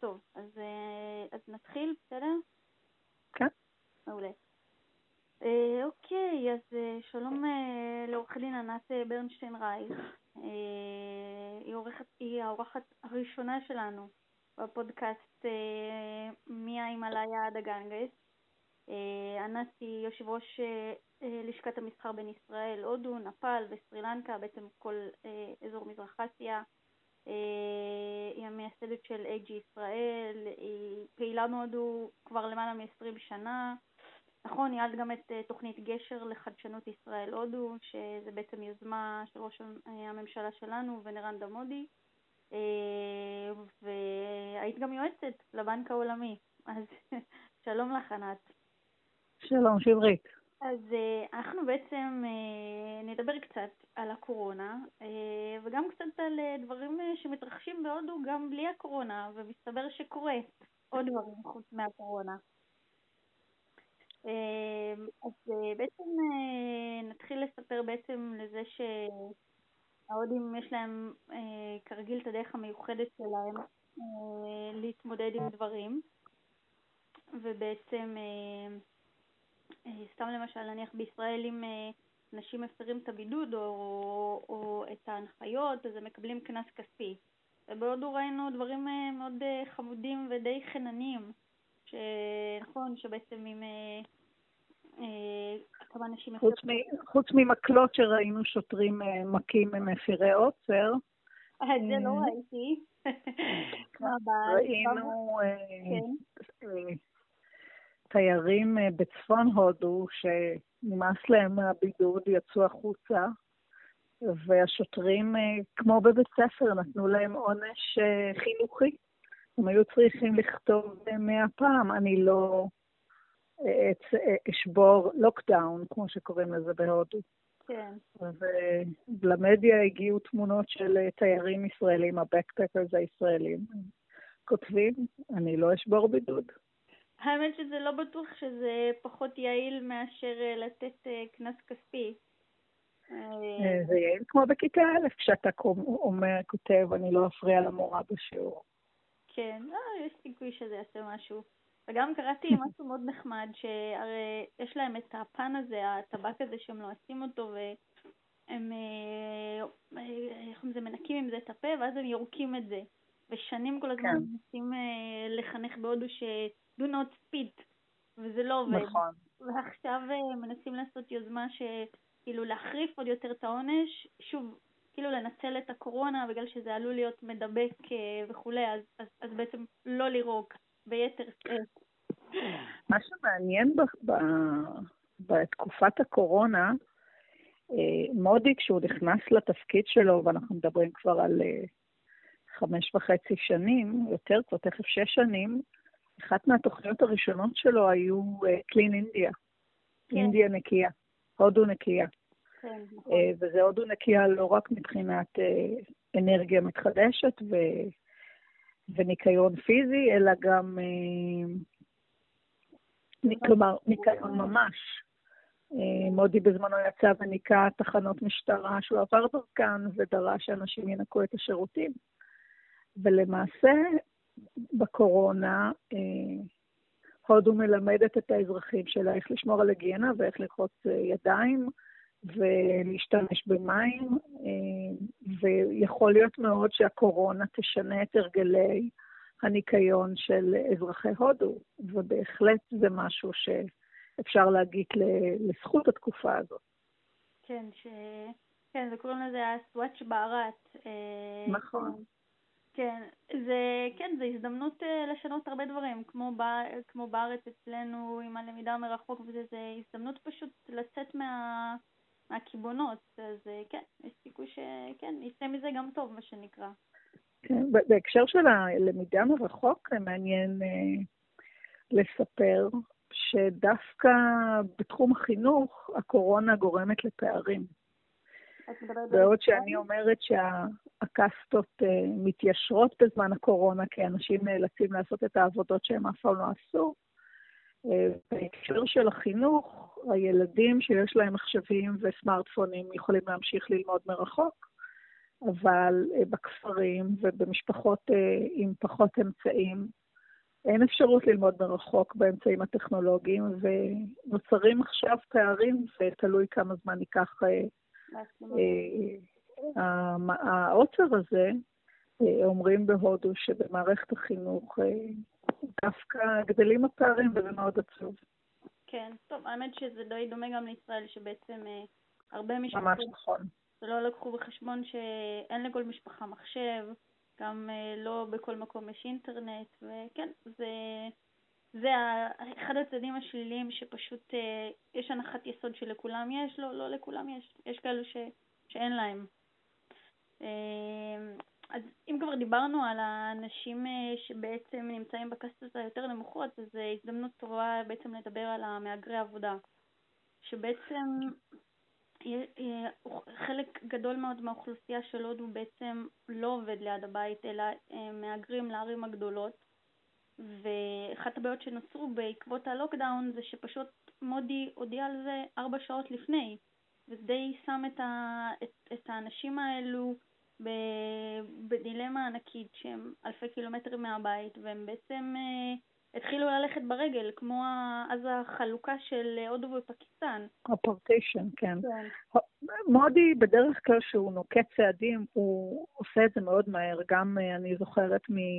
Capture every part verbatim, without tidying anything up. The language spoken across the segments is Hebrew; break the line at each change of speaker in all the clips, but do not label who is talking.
טוב, אז, אז נתחיל, בסדר?
כן.
מעולה. אוקיי, אז שלום לעורך דין ענת ברנשטיין רייך. היא עורכת, היא האורחת הראשונה שלנו בפודקאסט מההימאליה עד הגנגס. ענת היא יושב ראש לשכת המסחר בין ישראל, הודו, נפאל וסרי לנקה, בעצם כל אזור מזרח אסיה. היא המייסדת של איי ג'י ישראל, היא פעילה בהודו כבר למעלה מ-עשרים שנה. נכון, ניהלת גם את תוכנית גשר לחדשנות ישראל הודו, שזה בעצם יוזמה של ראש הממשלה שלנו ונרנדה מודי, והיית גם יועצת לבנק העולמי. אז שלום לך ענת.
שלום שמרית.
אז אנחנו בעצם נדבר קצת על הקורונה וגם קצת על דברים שמתרחשים בהודו גם בלי הקורונה, ומסתבר שקורה עוד דברים חוץ מהקורונה. אז בעצם נתחיל לספר בעצם לזה שההודים יש להם כרגיל את הדרך המיוחדת שלהם להתמודד עם דברים, ובעצם סתם למשל נניח בישראל אם אנשים מפרים את הבידוד או, או את ההנחיות אז הם מקבלים כנס כספי, ובהודו ראינו דברים מאוד חמודים ודי חנניים, שנכון שבעצם אם כמה אנשים
חוץ, מ, חוץ ממקלות שראינו שוטרים מכים מפירי עוצר,
את זה לא ראיתי.
ראינו תיירים בצפון הודו שנמאס להם מהבידוד, יצאו החוצה, והשוטרים כמו בבית ספר נתנו להם עונש חינוכי. הם היו צריכים לכתוב מאה פעם, אני לא אשבור לוקדאון, כמו שקוראים לזה בהודו.
כן.
ולמדיה הגיעו תמונות של תיירים ישראלים, הבקפקרס הישראלים. כותבים, אני לא אשבור בידוד.
האמת שזה לא בטוח שזה פחות יעיל מאשר לתת כנס כספי.
זה יעיל כמו בכיתה א', כשאתה אומר, כותב, אני לא אפריע למורה בשיעור.
כן, לא, יש סיכוי שזה יעשה משהו. וגם קראתי משהו מאוד נחמד, שהרי יש להם את הפן הזה, הטבק הזה שהם לועסים אותו, והם איך זה, מנקים עם זה את הפה, ואז הם יורקים את זה. ושנים כל הזמן
כן.
מנסים לחנך בהודו ש do not spit, וזה לא עובד.
נכון.
ועכשיו מנסים לעשות יוזמה שכאילו להחריף עוד יותר את העונש, שוב, כאילו לנצל את הקורונה בגלל שזה עלול להיות מדבק וכולי, אז, אז, אז בעצם לא לירוק ביתר שאת.
מה שמעניין ב- ב- בתקופת הקורונה, מודי כשהוא נכנס לתפקיד שלו, ואנחנו מדברים כבר על חמש וחצי שנים, יותר כבר תכף שש שנים, אחת מהתוכניות הראשונות שלו היו Clean India, כן. אינדיה נקייה, הודו נקייה.
כן, נכון.
וזה הודו נקייה לא רק מבחינת אנרגיה מתחדשת ו... וניקיון פיזי, אלא גם, כלומר, ניקיון ממש. מודי בזמנו יצא וניקה תחנות משטרה שהוא עבר דרכן, ודרש שאנשים ינקו את השירותים. ולמעשה, בקורונה, הודו מלמדת את האזרחים שלה איך לשמור על היגיינה ואיך לרחוץ ידיים ולהשתמש במים, ויכול להיות מאוד שהקורונה תשנה את הרגלי הניקיון של אזרחי הודו, ובהחלט זה משהו שאפשר להגיד לזכות התקופה הזאת.
כן, ש... כן, זה קוראים לזה הסוואץ' בערת.
נכון.
כן, זה, כן, זה הזדמנות לשנות הרבה דברים, כמו, בא, כמו בארץ אצלנו עם הלמידה מרחוק, וזה זה הזדמנות פשוט לצאת מה, מהכיבונות, אז כן, יש סיכוי שכן, יצא מזה גם טוב, מה שנקרא.
כן, בהקשר של הלמידה מרחוק, מעניין לספר שדווקא בתחום החינוך, הקורונה גורמת לפערים. בעוד שאני אומרת שהקסטות מתיישרות בזמן הקורונה, כי אנשים נאלצים לעשות את העבודות שהם אף פעם לא עשו. בהקשר של החינוך, הילדים שיש להם מחשבים וסמארטפונים יכולים להמשיך ללמוד מרחוק, אבל בכפרים ובמשפחות עם פחות אמצעים, אין אפשרות ללמוד מרחוק באמצעים הטכנולוגיים, ונוצרים עכשיו פערים, ותלוי כמה זמן ייקח העוצר הזה. אומרים בהודו שבמערכת החינוך דווקא גדלים הפערים, וזה מאוד עצוב.
כן, טוב, האמת שזה די דומה גם לישראל, שבעצם הרבה משפחות...
ממש נכון.
ולא לקחו בחשבון שאין לכל משפחה מחשב, גם לא בכל מקום יש אינטרנט, וכן, זה, זה אחד הצדדים השליליים שפשוט יש הנחת יסוד שלכולם יש, לא, לא לכולם יש, יש כאלו ש, שאין להם. אז אם כבר דיברנו על האנשים שבעצם נמצאים בקסטות היותר נמוכות, אז זו הזדמנות טובה בעצם לדבר על המהגרי עבודה, שבעצם חלק גדול מאוד מהאוכלוסייה של הודו בעצם לא עובד ליד הבית, אלא מהגרים לערים הגדולות. ואחת הבעיות שנוצרו בעקבות הלוקדאון זה שפשוט מודי הודיע על זה ארבע שעות לפני, וזה די שם את, ה, את, את האנשים האלו בדילמה ענקית שהם אלפי קילומטרים מהבית, והם בעצם התחילו ללכת ברגל, כמו אז החלוקה של הודו ופקיסטן.
הפרטישן, כן. כן. מודי בדרך כלל שהוא נוקט צעדים, הוא עושה את זה מאוד מהר. גם אני זוכרת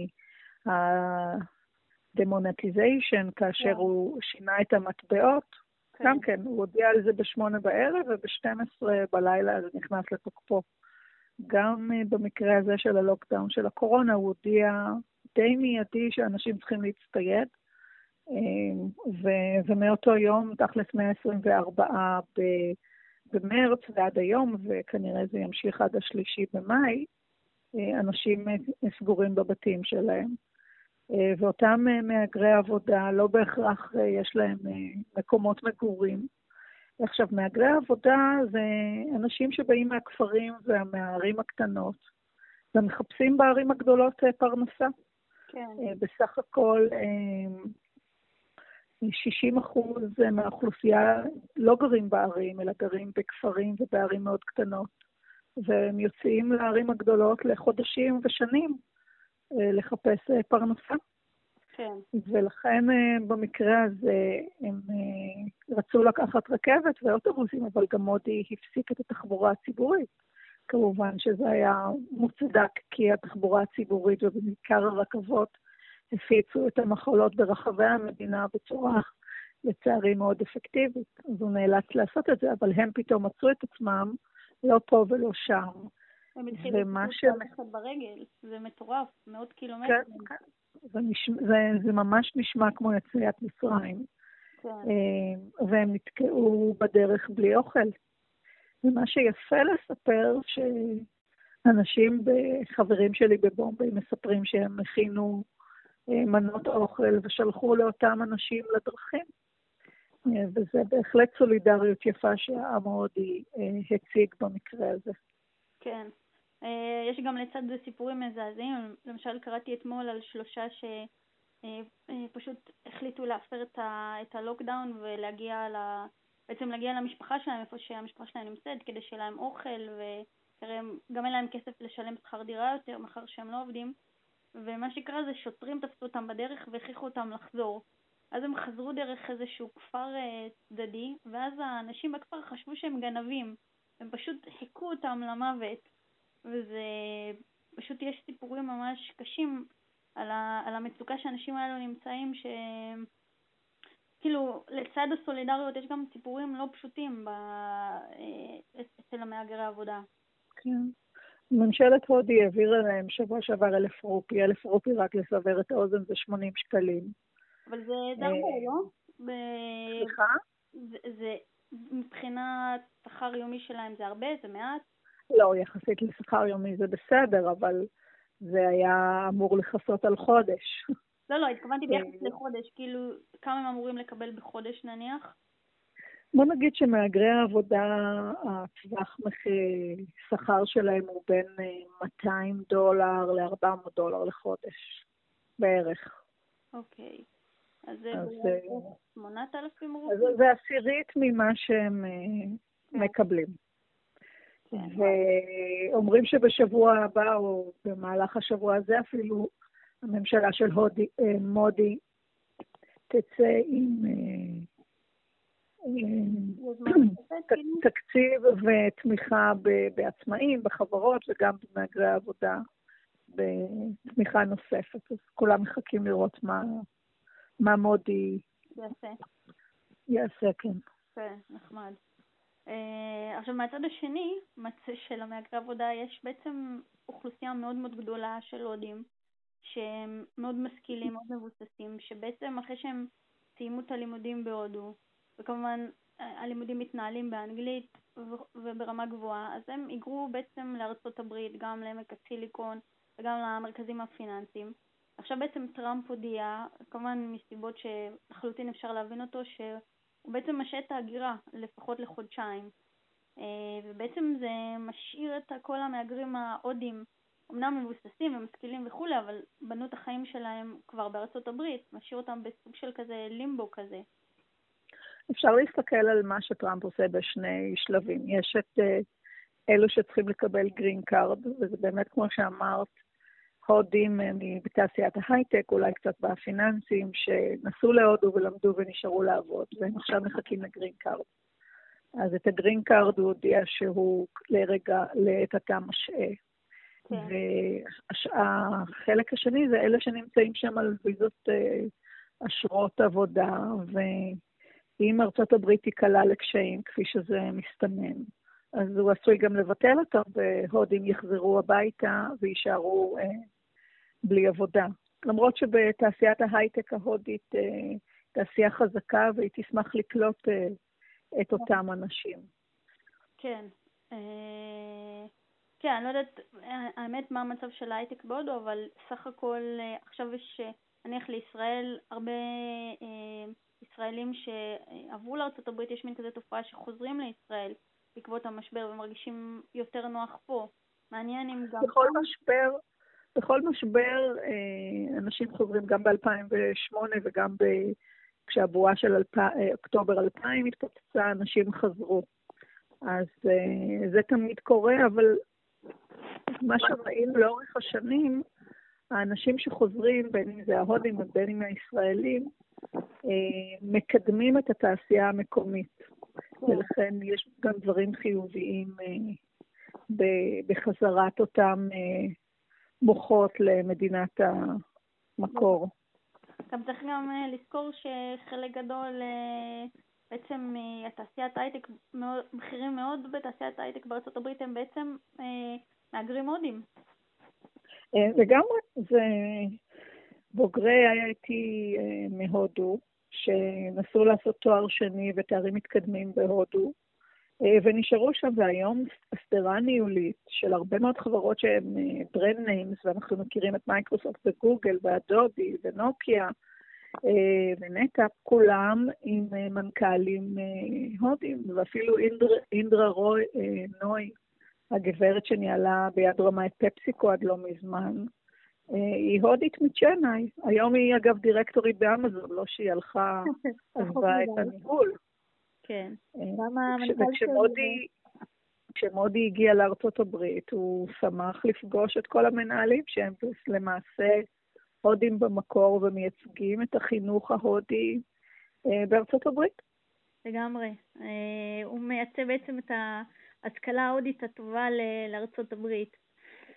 מהדמונטיזיישן, כאשר כן. הוא שינה את המטבעות, כן. גם כן, הוא הודיע על זה בשמונה בערב, וב-שתים עשרה בלילה זה נכנס לתוקפו. גם במקרה הזה של הלוקדאון של הקורונה, הוא הודיע די מיידי שאנשים צריכים להצטייד, ו- ומאותו יום, תכלס מאה עשרים וארבעה במרץ ועד היום, וכנראה זה ימשיך עד השלישי במאי, אנשים סגורים בבתים שלהם. ואותם מהגרי עבודה לא בהכרח יש להם מקומות מגורים. עכשיו, מהגרי עבודה זה אנשים שבאים מהכפרים ומהערים הקטנות, ומחפשים בערים הגדולות פרנסה.
כן.
בסך הכל שישים אחוז מהאוכלוסייה לא גרים בערים, אלא גרים בכפרים ובערים מאוד קטנות. והם יוצאים לערים הגדולות לחודשים ושנים לחפש פרנסה.
כן.
ולכן במקרה הזה הם רצו לקחת רכבת ואוטובוסים, אבל גם מודי הפסיק את התחבורה הציבורית. כמובן שזה היה מוצדק, כי התחבורה הציבורית ובעיקר הרכבות הפיצו את המחלות ברחבי המדינה בצורה לצערי מאוד אפקטיבית. אז הוא נאלץ לעשות את זה, אבל הם פתאום מצאו את עצמם לא פה ולא שם.
הם התחילו ללכת ברגל, זה מטורף, מאות קילומטרים.
כן, זה, זה, זה ממש נשמע כמו יציאת מצרים.
כן.
והם נתקעו בדרך בלי אוכל. ומה שיפה לספר, שאנשים, חברים שלי בבומביי, מספרים שהם הכינו מנות אוכל ושלחו לאותם אנשים לדרכים. וזה בהחלט סולידריות יפה שהעם ההודי הציג במקרה הזה. כן.
יש גם לצד זה סיפורים מזעזעים. למשל קראתי אתמול על שלושה שפשוט החליטו להפר את הלוקדאון ולהגיע ל... בעצם להגיע למשפחה שלהם, איפה שהמשפחה שלהם נמצאת, כדי שיהיה להם אוכל, וגם אין להם כסף לשלם שכר דירה יותר, מאחר שהם לא עובדים. ומה שקרה זה שוטרים תפסו אותם בדרך והכריחו אותם לחזור. אז הם חזרו דרך איזשהו כפר צדדי, ואז האנשים בכפר חשבו שהם גנבים. הם פשוט חיכו אותם למוות. וזה פשוט יש סיפורים ממש קשים על, ה, על המצוקה שאנשים האלו נמצאים, ש... כאילו, לצד הסולידריות יש גם סיפורים לא פשוטים ב... אצל המהגרי העבודה.
כן. ממשלת הודי העבירה להם שבוע שעבר אלף רופי, אלף רופי רק לסבר את האוזן זה שמונים שקלים.
אבל זה די הרבה, לא?
סליחה?
זה, זה, מבחינת שכר יומי שלהם זה הרבה, זה מעט?
לא, יחסית לשכר יומי זה בסדר, אבל זה היה אמור לחסות על חודש.
לא, לא, התכוונתי ביחס לחודש, כאילו, כמה הם אמורים לקבל בחודש נניח?
בוא נגיד שמהגרי העבודה, הטווח מחיר, שכר שלהם הוא בין מאתיים דולר ל-ארבע מאות דולר לחודש, בערך.
אוקיי. אז זה בערך שמונת אלפים רובי?
זה עשירית ממה שהם מקבלים. ואומרים שבשבוע הבא, או במהלך השבוע הזה אפילו, הממשלה של הודי, מודי תצא עם תקציב ותמיכה בעצמאים, בחברות וגם במהגרי העבודה בתמיכה נוספת. אז כולם מחכים לראות מה, מה מודי
יעשה.
יעשה, כן.
כן, נחמד. Uh, עכשיו מהצד השני, של המהגרי עבודה, יש בעצם אוכלוסייה מאוד מאוד גדולה של הודים, שהם מאוד משכילים, מאוד מבוססים, שבעצם אחרי שהם סיימו את הלימודים בהודו, וכמובן הלימודים מתנהלים באנגלית וברמה גבוהה, אז הם היגרו בעצם לארצות הברית, גם לעמק הסיליקון וגם למרכזים הפיננסיים. עכשיו בעצם טראמפ הודיע, כמובן מסיבות שלחלוטין אפשר להבין אותו, שהוא בעצם משעה את ההגירה לפחות לחודשיים. ובעצם זה משאיר את כל המהגרים ההודים, אמנם מבוססים ומשכילים וכו', אבל בנו את החיים שלהם כבר בארצות הברית, משאיר אותם בסוג של כזה לימבו כזה.
אפשר להסתכל על מה שטראמפ עושה בשני שלבים. יש את uh, אלו שצריכים לקבל גרין קארד, וזה באמת כמו שאמרת, הודים בתעשיית ההייטק, אולי קצת בפיננסים, שנסעו להודו ולמדו ונשארו לעבוד, והם עכשיו מחכים לגרין קארד. אז את הגרין קארד הוא הודיע שהוא לרגע, לעת עתה משעה. כן. והחלק השני זה אלה שנמצאים שם על ויזות אשרות עבודה, ואם ארצות הברית תיקלה לקשיים, כפי שזה מסתמן, אז הוא עשוי גם לבטל אותו, והודים יחזרו הביתה וישארו אה, בלי עבודה. למרות שבתעשיית ההייטק ההודית אה, תעשייה חזקה, והיא תשמח לקלוט אה, את אותם אנשים.
כן. אה, כן, אני לא יודעת, האמת מה המצב של ההייטק בהודו, אבל סך הכל אה, עכשיו יש, נניח לישראל, הרבה אה, ישראלים שעברו לארצות הברית, יש מין כזה תופעה שחוזרים לישראל, בעקבות המשבר ומרגישים יותר נוח פה. מעניין אם גם...
בכל משבר, בכל משבר אנשים חוזרים גם ב-אלפיים ושמונה וגם ב... כשהבועה של אלפ... אוקטובר אלפיים התפוצצה, אנשים חזרו. אז זה תמיד קורה, אבל מה שראינו לאורך השנים, האנשים שחוזרים, בין אם זה ההודים ובין אם הישראלים, מקדמים את התעשייה המקומית. ולכן יש גם דברים חיוביים בחזרת אותם מוחות למדינת המקור.
גם צריך גם לזכור שחלק גדול, בעצם התעשיית ההייטק, בכירים מאוד בתעשיית ההייטק בארצות הברית, הם בעצם מהגרים הודים.
לגמרי, זה בוגרי איי איי טי מהודו, שנסו לעשות תואר שני ותארים מתקדמים בהודו, ונשארו שם, והיום הסדרה ניהולית של הרבה מאוד חברות שהן ברנד ניימס, ואנחנו מכירים את מייקרוסופט וגוגל ואדובי ונוקיה ונטאפ, כולם עם מנכ"לים הודים, ואפילו אינדר, אינדרה רוי, נוי, הגברת שניהלה ביד רמה את פפסיקו עד לא מזמן, היא הודית מצ'נאי. היום היא אגב דירקטורית באמזון, לא שהיא הלכה עזבה את הניהול.
כן.
כשמודי הגיע לארצות הברית, הוא שמח לפגוש את כל המנהלים שהם למעשה הודים במקור ומייצגים את החינוך ההודי בארצות הברית.
לגמרי. הוא מייצג בעצם את ההשכלה ההודית הטובה לארצות הברית.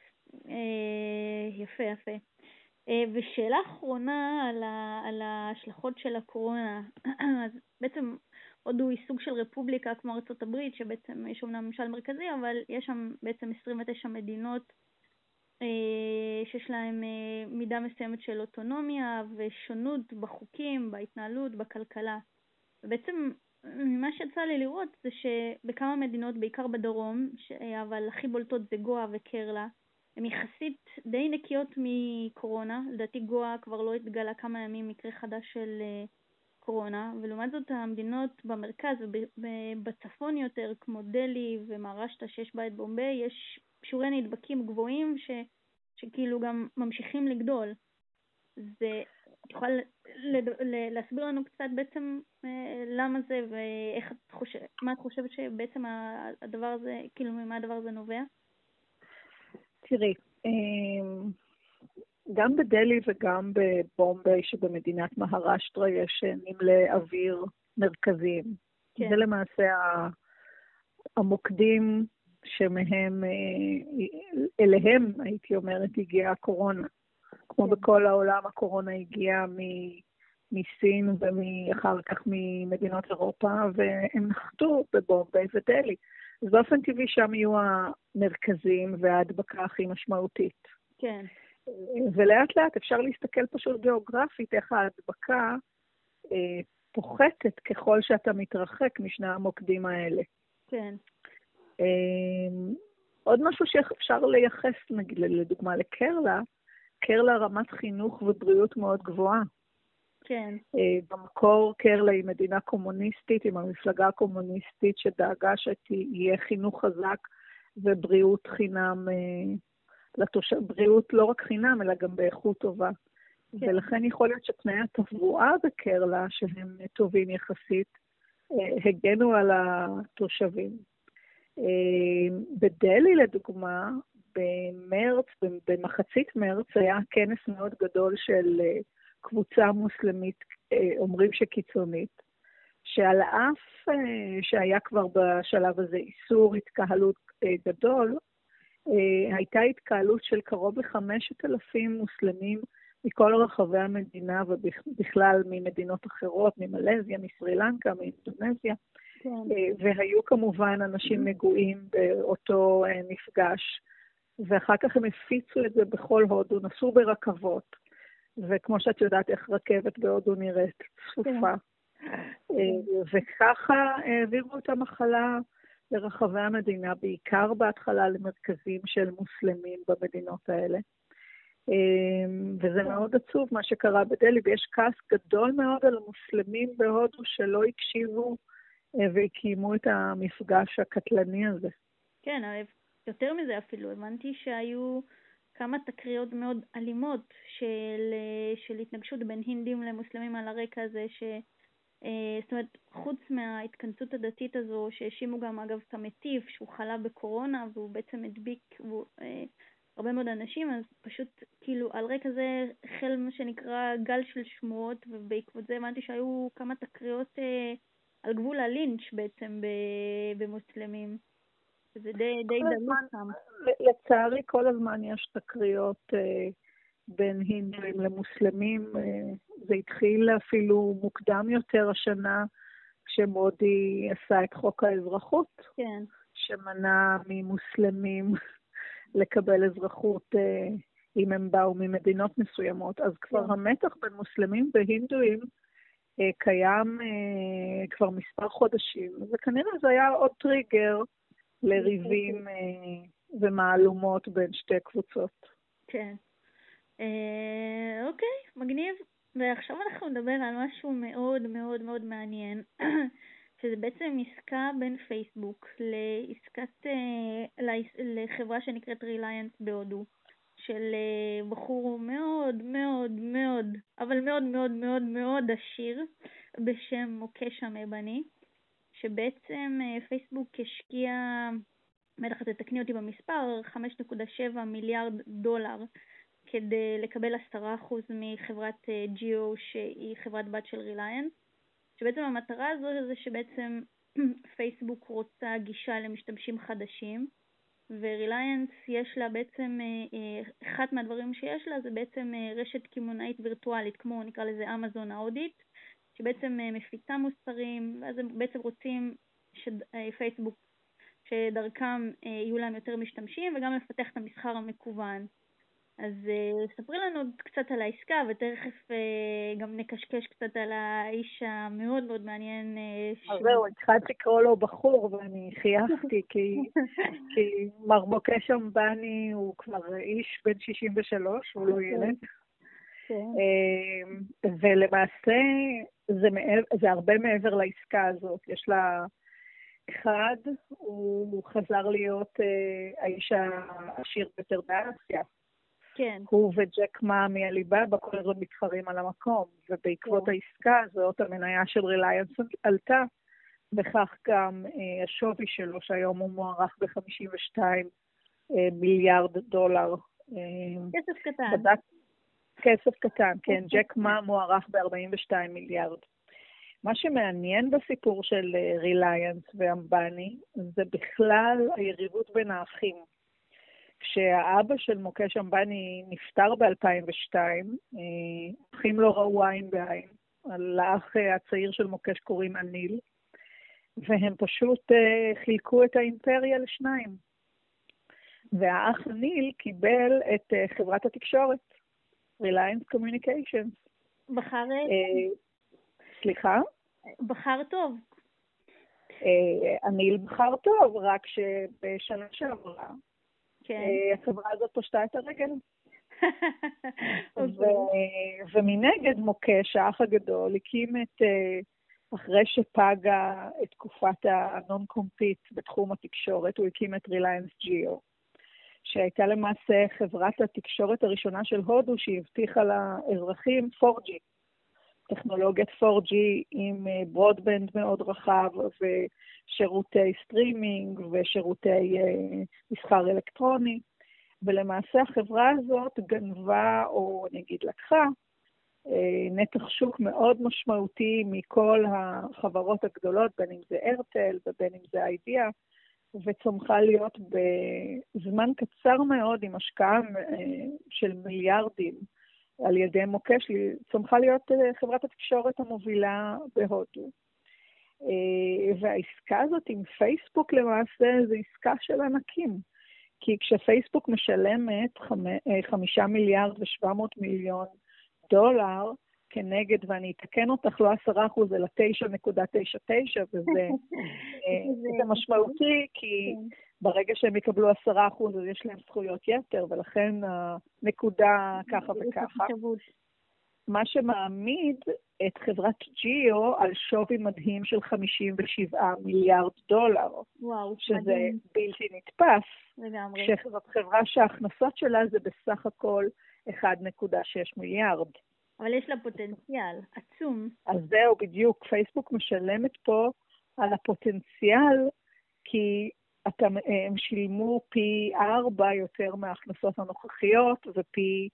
יפה, יפה. ושאלה אחרונה על, ה, על ההשלכות של הקורונה. אז בעצם הודו היא סוג של רפובליקה כמו ארצות הברית, שבעצם יש אומנם ממשל מרכזי, אבל יש שם בעצם עשרים ותשע מדינות שיש להם מידה מסוימת של אוטונומיה ושונות בחוקים, בהתנהלות, בכלכלה. ובעצם מה שיצא לי לראות זה שבכמה מדינות, בעיקר בדרום, אבל הכי בולטות זה גואה וקרלה, הן יחסית די נקיות מקורונה. לדעתי גואה כבר לא התגלה כמה ימים מקרה חדש של קורונה, ולעומת זאת המדינות במרכז ובצפון יותר, כמו דלי ומהראשטרה שיש בה את בומביי, יש שיעורי נדבקים גבוהים ש, שכאילו גם ממשיכים לגדול. זה, את יכולה להסביר לנו קצת בעצם למה זה, ואיך את חושבת, מה את חושבת שבעצם הדבר הזה, כאילו ממה הדבר הזה נובע?
תראי, גם בדלי וגם בבומביי שבמדינת מהראשטרה יש נמלי אוויר מרכזיים. כן. זה למעשה המוקדים שמהם, אליהם הייתי אומרת, הגיעה הקורונה. כמו כן. בכל העולם הקורונה הגיעה מסין ואחר כך ממדינות אירופה, והם נחתו בבומביי ודלי. אז באופן טבעי שם יהיו המרכזים וההדבקה הכי משמעותית.
כן.
ולאט לאט אפשר להסתכל פשוט גיאוגרפית איך ההדבקה אה, פוחתת ככל שאתה מתרחק משני המוקדים האלה.
כן.
אה, עוד משהו שאפשר לייחס, נגיד לדוגמה לקרלה, קרלה רמת חינוך ובריאות מאוד גבוהה.
כן.
אה, במקור קרלה היא מדינה קומוניסטית, עם המפלגה הקומוניסטית שדאגה שתהיה חינוך חזק ובריאות חינם, אה, לתושב, בריאות לא רק חינם, אלא גם באיכות טובה. כן. ולכן יכול להיות שתנאי התברואה בקרלה, שהם טובים יחסית, הגנו על התושבים. בדלי, לדוגמה, במרץ, במחצית מרץ, היה כנס מאוד גדול של קבוצה מוסלמית, אומרים שקיצונית, שעל אף שהיה כבר בשלב הזה איסור התקהלות גדול, הייתה התקהלות של קרוב ל-חמשת אלפים מוסלמים מכל רחבי המדינה ובכלל ממדינות אחרות, ממלזיה, מסרילנקה, מאינדונזיה, כן. והיו כמובן אנשים נגועים באותו מפגש, ואחר כך הם הפיצו את זה בכל הודו, נסעו ברכבות, וכמו שאת יודעת איך רכבת בהודו נראית, צפופה, כן. וככה העבירו את המחלה לרחבי המדינה, בעיקר בהתחלה למרכזים של מוסלמים במדינות האלה. וזה מאוד עצוב מה שקרה בדלי, ויש כעס גדול מאוד על המוסלמים בהודו שלא הקשיבו והקימו את המפגש הקטלני הזה.
כן, יותר מזה אפילו, הבנתי שהיו כמה תקריות מאוד אלימות של, של התנגשות בין הינדים למוסלמים על הרקע הזה, ש... זאת אומרת, חוץ מההתכנסות הדתית הזו, שהאשימו גם אגב את המטיף, שהוא חלה בקורונה, והוא בעצם הדביק והוא, אה, הרבה מאוד אנשים, אז פשוט כאילו על רקע זה החל מה שנקרא גל של שמועות, ובעקבות זה הבנתי שהיו כמה תקריות אה, על גבול הלינץ' בעצם במוסלמים. זה די, די דלות שם.
לצערי כל הזמן יש תקריות אה, בין הינדים למוסלמים, אה, זה התחיל אפילו מוקדם יותר השנה, כשמודי עשה את חוק האזרחות,
כן.
שמנע ממוסלמים לקבל אזרחות אה, אם הם באו ממדינות מסוימות. אז כבר כן. המתח בין מוסלמים והינדואים אה, קיים אה, כבר מספר חודשים, וכנראה זה היה עוד טריגר לריבים אה, ומעלומות בין שתי קבוצות.
כן. אה, אוקיי, מגניב. ועכשיו אנחנו נדבר על משהו מאוד מאוד מאוד מעניין, שזה בעצם עסקה בין פייסבוק לעסקת, לחברה שנקראת ריליאנס בהודו, של בחור מאוד מאוד מאוד, אבל מאוד מאוד מאוד מאוד עשיר, בשם מוקש המבני, שבעצם פייסבוק השקיע, בטח תתקני אותי במספר, חמש נקודה שבע מיליארד דולר, כדי לקבל עשרה אחוז מחברת ג'יו שהיא חברת בת של ריליאנס, שבעצם המטרה הזו זה שבעצם פייסבוק רוצה גישה למשתמשים חדשים, וריליאנס יש לה בעצם, אחד מהדברים שיש לה זה בעצם רשת קמעונאית וירטואלית, כמו נקרא לזה אמזון ההודית, שבעצם מפיצה מוצרים, ואז הם בעצם רוצים שפייסבוק, שדרכם יהיו להם יותר משתמשים, וגם לפתח את המסחר המקוון. אז uh, ספרי לנו קצת על העסקה, ותכף uh, גם נקשקש קצת על האיש המאוד מאוד מעניין.
Uh, אז זהו, התחלתי לקרוא לו בחור, ואני חייפתי, כי, כי מר מוקש אמבני הוא כבר איש בן שישים ושלוש, הוא לא ילד. Uh, ולמעשה זה, מעבר, זה הרבה מעבר לעסקה הזאת. יש לה אחד, הוא חזר להיות uh, האיש העשיר ביותר באסיה.
כן.
הוא וג'ק מה מעליבאבא כל הזמן מתחרים על המקום, ובעקבות כן. העסקה הזאת המניה של ריליאנס עלתה, וכך גם אה, השווי שלו שהיום הוא מוערך ב-חמישים ושתיים אה, מיליארד דולר. אה,
כסף קטן.
בדק, כסף קטן, כן. ג'ק מה מוערך ב-ארבעים ושתיים מיליארד. מה שמעניין בסיפור של ריליאנס ואמבני זה בכלל היריבות בין האחים. כשהאבא של מוקש אמבני נפטר ב-אלפיים ושתיים, אחים לא ראו עין בעין. לאח הצעיר של מוקש קוראים אניל, והם פשוט חילקו את האימפריה לשניים. והאח אניל קיבל את חברת התקשורת, Reliance Communications.
בחר...
סליחה?
בחר טוב.
אניל בחר טוב, רק שבשנה שעברה,
כן.
החברה הזאת פשטה את הרגל. ומנגד מוקש, האח הגדול, הקים את, אחרי שפגה את תקופת הנון-קומפיט בתחום התקשורת, הוא הקים את Reliance Jio, שהייתה למעשה חברת התקשורת הראשונה של הודו, שהבטיחה לאזרחים פור ג'י. טכנולוגיית פור ג'י עם ברודבנד מאוד רחב ושירותי סטרימינג ושירותי מסחר אלקטרוני. ולמעשה החברה הזאת גנבה, או נגיד לקחה, נתח שוק מאוד משמעותי מכל החברות הגדולות, בין אם זה ארטל ובין אם זה איידיאה, וצומחה להיות בזמן קצר מאוד עם השקעה של מיליארדים, על ידי מוקש, צומחה להיות חברת התקשורת המובילה בהודו. והעסקה הזאת עם פייסבוק למעשה זה עסקה של ענקים, כי כשפייסבוק משלמת חמישה מיליארד ושבע מאות מיליון דולר כנגד, ואני אתקן אותך, לא עשרה אחוז, אלא תשע נקודה תשע תשע, וזה זה משמעותי, כי ברגע שהם יקבלו עשרה אחוז, אז יש להם זכויות יתר, ולכן הנקודה ככה וככה. מה שמעמיד את חברת ג'יו על שווי מדהים של חמישים ושבעה מיליארד דולר,
וואו,
שזה
מדהים.
בלתי נתפס.
לגמרי.
שזאת חברה שההכנסות שלה זה בסך הכל אחד נקודה שש מיליארד.
אבל יש לה פוטנציאל עצום.
אז זהו, בדיוק. פייסבוק משלמת פה על הפוטנציאל, כי אתה, הם שילמו פי ארבע יותר מההכנסות הנוכחיות, ופי,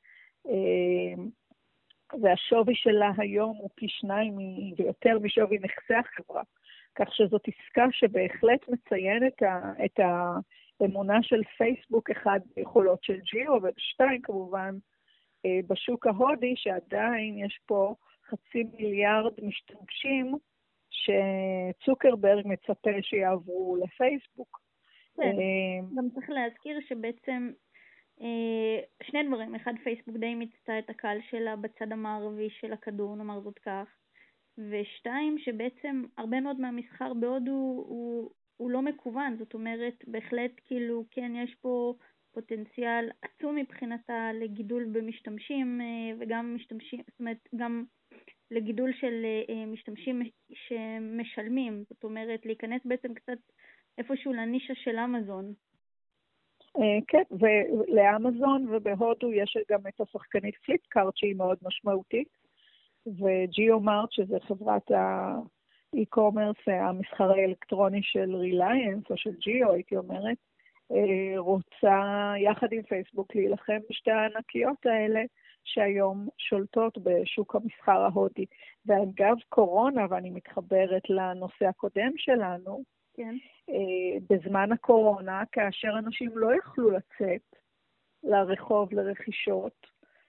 והשווי שלה היום הוא פי שניים ויותר משווי נכסי החברה. כך שזאת עסקה שבהחלט מציינת את האמונה של פייסבוק, אחד ביכולות של ג'יו, ושתיים כמובן, בשוק ההודי, שעדיין יש פה חצי מיליארד משתמשים שצוקרברג מצפה שיעברו לפייסבוק.
כן, גם צריך להזכיר שבעצם שני דברים, אחד, פייסבוק די מיצתה את הקהל שלה בצד המערבי של הכדור, נאמר זאת כך, ושתיים, שבעצם הרבה מאוד מהמסחר בהודו הוא, הוא לא מקוון, זאת אומרת, בהחלט כאילו, כן, יש פה פוטנציאל עצום מבחינתה לגידול במשתמשים, וגם משתמשים, זאת אומרת, גם לגידול של משתמשים שמשלמים, זאת אומרת, להיכנס בעצם קצת איפשהו לנישה של אמזון.
כן, ולאמזון ובהודו יש גם את השחקנית פליפקארט שהיא מאוד משמעותית, וג'יו מארט, שזה חברת האי-קומרס, המסחר האלקטרוני של ריליאנס, או של ג'יו, הייתי אומרת, רוצה יחד עם פייסבוק להילחם בשתי הענקיות האלה, שהיום שולטות בשוק המסחר ההודי. ואגב קורונה, ואני מתחברת לנושא הקודם שלנו,
כן.
בזמן הקורונה, כאשר אנשים לא יכלו לצאת לרחוב לרכישות,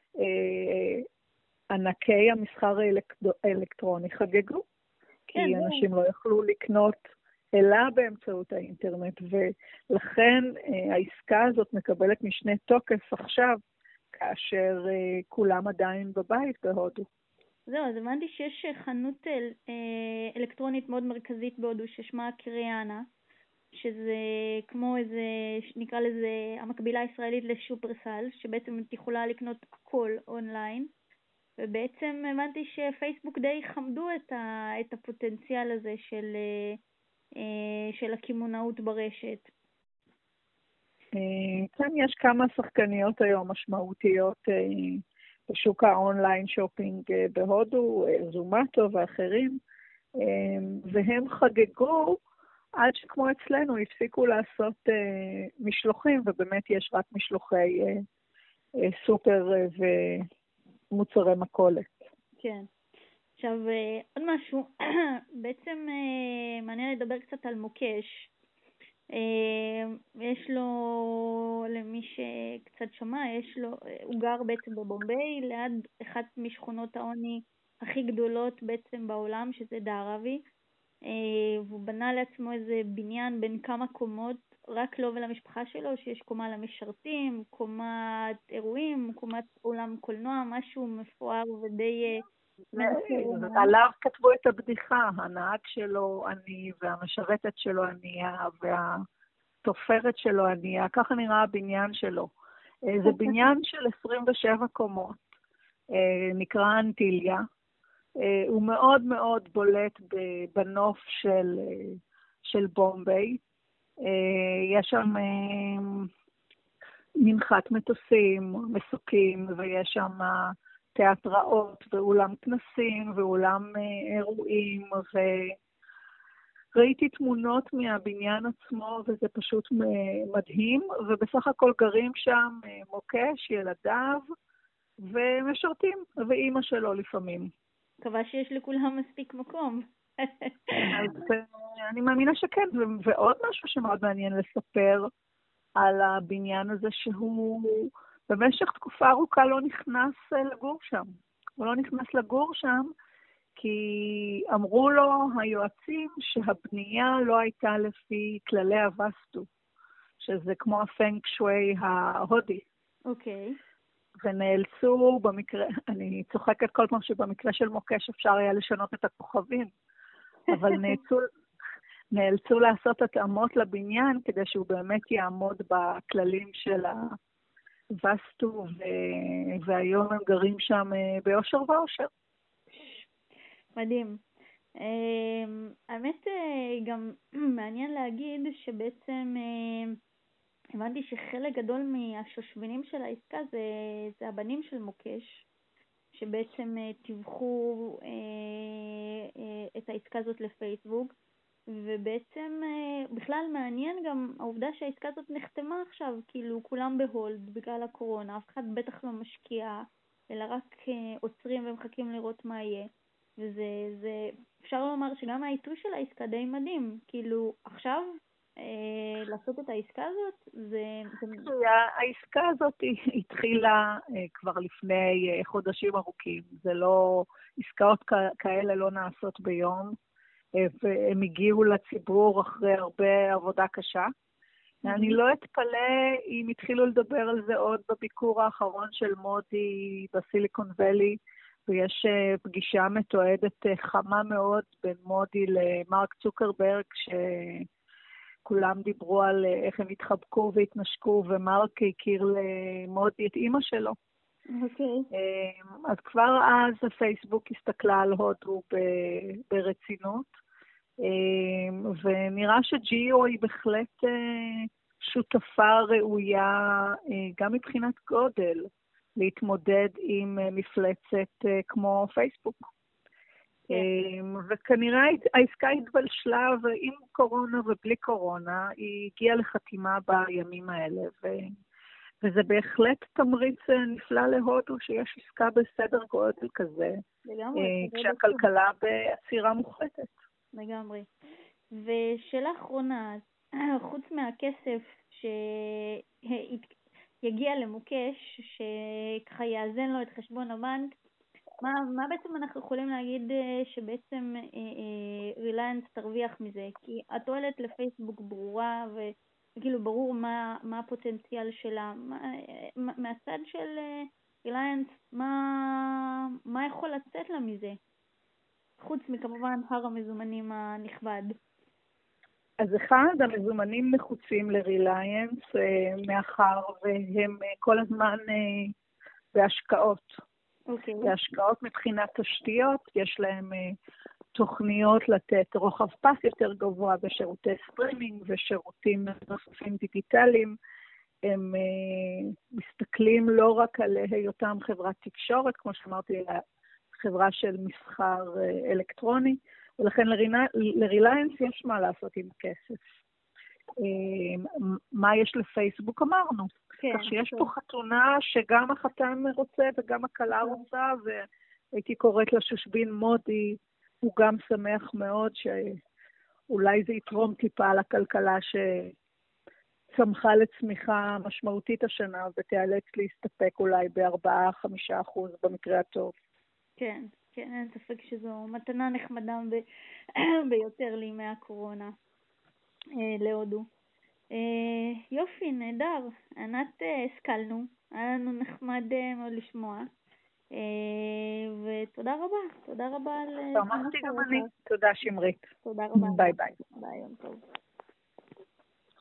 ענקי המסחר האלקטרוני חגגו, כי
כן,
אנשים כן. לא יכלו לקנות אלא באמצעות האינטרנט, ולכן העסקה הזאת מקבלת משנה תוקף עכשיו, כאשר כולם עדיין בבית בהודו.
זהו, אז הבנתי שיש חנות אל, אלקטרונית מאוד מרכזית בהודו ששמה קריאנה, שזה כמו איזה, נקרא לזה המקבילה הישראלית לשופרסל, שבעצם את יכולה לקנות הכל אונליין, ובעצם הבנתי שפייסבוק די חמדו את, ה, את הפוטנציאל הזה של, של הקמעונאות ברשת.
כן, יש כמה שחקניות היום משמעותיות בשוק האונליין שופינג בהודו, זומטו ואחרים, והם חגגו עד שכמו אצלנו הפסיקו לעשות משלוחים, ובאמת יש רק משלוחי סופר ומוצרי מכולת.
כן. עכשיו, עוד משהו, בעצם מעניין לדבר קצת על מוקש. יש לו, למי שקצת שמע, יש לו, הוא גר בעצם בבומביי, ליד אחת משכונות העוני הכי גדולות בעצם בעולם, שזה דהרבי, והוא בנה לעצמו איזה בניין בין כמה קומות, רק לו ולמשפחה שלו, שיש קומה למשרתים, קומת אירועים, קומת אולם קולנוע, משהו מפואר ודי...
עליו כתבו את הבדיחה, הנהג שלו עני והמשרתת שלו ענייה והתופרת שלו ענייה, ככה נראה הבניין שלו. זה בניין של עשרים ושבע קומות, נקרא אנטיליה, הוא מאוד מאוד בולט בנוף של, של בומביי, יש שם מנחת מטוסים, מסוקים, ויש שם תיאטראות ואולם כנסים ואולם אירועים, וראיתי תמונות מהבניין עצמו וזה פשוט מדהים, ובסך הכל גרים שם מוקש, ילדיו ומשרתים, ואימא שלו לפעמים.
מקווה שיש לכולם מספיק מקום.
אז אני מאמינה שכן, ועוד משהו שמאוד מעניין לספר על הבניין הזה, שהוא במשך תקופה ארוכה לא נכנס לגור שם. הוא לא נכנס לגור שם, כי אמרו לו היועצים שהבנייה לא הייתה לפי כללי הווסטו, שזה כמו הפנג שווי ההודי.
אוקיי. Okay.
ונאלצו במקרה, אני צוחקת כל פעם שבמקרה של מוקש אפשר היה לשנות את הכוכבים, אבל נאלצו, נאלצו לעשות התאמות לבניין כדי שהוא באמת יעמוד בכללים של הווסטו, והיום הם גרים שם באושר ואושר.
מדהים. האמת גם מעניין להגיד שבעצם הבנתי שחלק גדול מהשושבינים של העסקה זה, זה הבנים של מוקש, שבעצם טיווחו את העסקה הזאת לפייסבוק, ובעצם בכלל מעניין גם העובדה שהעסקה הזאת נחתמה עכשיו, כאילו כולם בהולד בגלל הקורונה, אף אחד בטח לא משקיע, אלא רק עוצרים ומחכים לראות מה יהיה. וזה, זה, אפשר לומר שגם העיתוי של העסקה די מדהים, כאילו עכשיו אה, לעשות את העסקה הזאת, זה... זה...
העסקה הזאת התחילה אה, כבר לפני אה, חודשים ארוכים, זה לא, עסקאות כ- כאלה לא נעשות ביום, אה, והם הגיעו לציבור אחרי הרבה עבודה קשה. Mm-hmm. אני לא אתפלא אם התחילו לדבר על זה עוד בביקור האחרון של מודי בסיליקון ואלי, ויש פגישה מתועדת חמה מאוד בין מודי למרק צוקרברג, שכולם דיברו על איך הם התחבקו והתנשקו, ומרק הכיר למודי את אימא שלו.
אוקיי.
Okay. אז כבר אז הפייסבוק הסתכלה על הודו ברצינות, ונראה שג'יו היא בהחלט שותפה ראויה גם מבחינת גודל, להתמודד עם מפלצת כמו פייסבוק. וכנראה העסקה התבלשלה, ועם קורונה ובלי קורונה, היא הגיעה לחתימה בימים האלה, וזה בהחלט תמריץ נפלא להודו שיש עסקה בסדר גודל כזה, כשהכלכלה בעצירה מוחלטת.
לגמרי. ושאלה אחרונה, חוץ מהכסף שהתקדם, יגיע למוקש, שככה יאזן לו את חשבון הבנק, מה, מה בעצם אנחנו יכולים להגיד שבעצם ריליינס תרוויח מזה? כי התועלת לפייסבוק ברורה, וכאילו ברור מה, מה הפוטנציאל שלה. מה, מהצד של ריליינס, מה, מה יכול לצאת לה מזה? חוץ מכמובן הר המזומנים הנכבד.
אז אחד, המזומנים נחוצים לריליינס, מאחר והם כל הזמן בהשקעות.
אוקיי.
בהשקעות מבחינת תשתיות, יש להם תוכניות לתת רוחב פס יותר גבוה בשירותי סטרימינג ושירותים נוספים דיגיטליים, הם uh, מסתכלים לא רק על היותם חברת תקשורת, כמו שאמרתי, אלא חברה של מסחר uh, אלקטרוני, ולכן לריליינס יש מה לעשות עם כסף. Uh, מה יש לפייסבוק אמרנו. כן, כך שיש כן. פה חתונה שגם החתן רוצה וגם הכלה כן. רוצה, והייתי קוראת לשושבין מודי, הוא גם שמח מאוד שאולי זה יתרום טיפה על הכלכלה שצמחה לצמיחה משמעותית השנה, ותיאלץ להסתפק אולי בארבעה, חמישה אחוז במקרה הטוב.
כן, כן, אין ספק שזו מתנה נחמדה ב... ביותר לימי הקורונה להודו. יופי, נהדר. ענת, השכלנו, היה לנו נחמד מאוד לשמוע. ותודה רבה, תודה רבה על...
שמחתי גם אני. תודה שמרית.
תודה רבה.
ביי ביי.
ביי, יום טוב.